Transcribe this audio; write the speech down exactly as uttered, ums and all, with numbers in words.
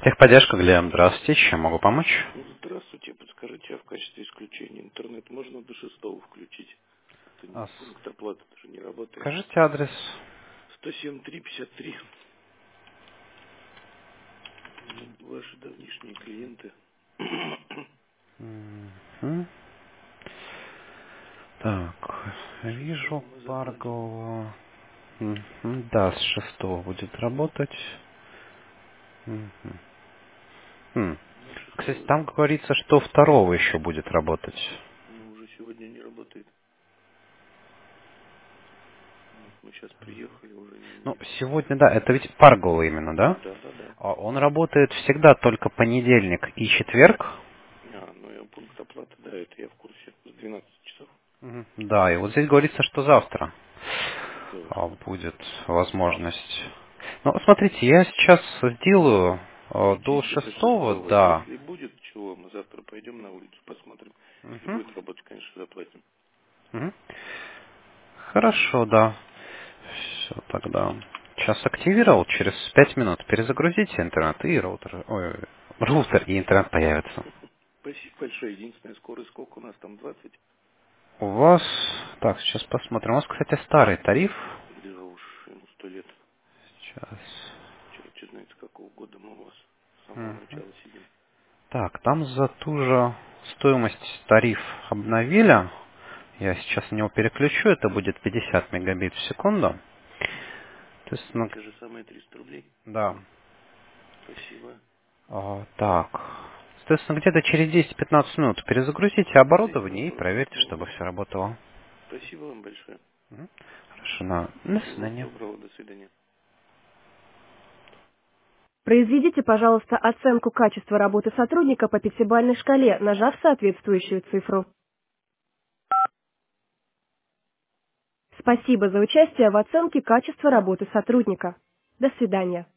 Техподдержка, Глеб, здравствуйте, чем могу помочь? Здравствуйте, подскажите, а в качестве исключения интернет можно до шестого включить? Это не А, пункт оплаты даже не работает. Скажите адрес. сто семь три пятьдесят три. Мы ваши давнишние клиенты. Мгм. Так, С шестого вижу мы заплатим. Паргова. Мгм. Да, с шестого будет работать. Мгм. М. На Кстати, шестого, там говорится, что второго еще будет работать. ну, уже сегодня не работает. Вот мы сейчас приехали, уже Ну, не... сегодня, да, это ведь Паргова именно, да? Да, да, да. А Он работает всегда только понедельник и четверг. А, ну я пункт оплаты, да, это я в курсе. С двенадцати часов. Мгм. Да, и вот здесь говорится, что завтра а, Ясно. будет возможность. Ну, смотрите, я сейчас сделаю а, Ну, до чисто до шестого, шестого. да. Если будет чего, мы завтра пойдем на улицу, посмотрим. Если Мгм. будет работать, конечно, заплатим. Мгм. Хорошо, да. Все, тогда. Сейчас активировал, через пять минут перезагрузите интернет и роутер. Ой, роутер и интернет появится. Спасибо большое. Единственная скорость, сколько у нас там, двадцать? У вас, так, сейчас посмотрим. У вас, кстати, старый тариф. Да уж, ему сто лет. Сейчас. Черт знает, с какого года мы у вас с самого Мгм. начала сидим. Так, там за ту же стоимость тариф обновили. Я сейчас на него переключу, это будет пятьдесят мегабит в секунду. То есть, На ну, те же самые триста рублей. да. Спасибо. А, так. Соответственно, где-то через десять-пятнадцать минут перезагрузите Зайдем, оборудование и проверьте, чтобы посмотрим. все работало. Спасибо вам большое. Мгм. Хорошо, на, до Всего свидания. доброго, до свидания. Произведите, пожалуйста, оценку качества работы сотрудника по пятибалльной шкале, нажав соответствующую цифру. Спасибо за участие в оценке качества работы сотрудника. До свидания.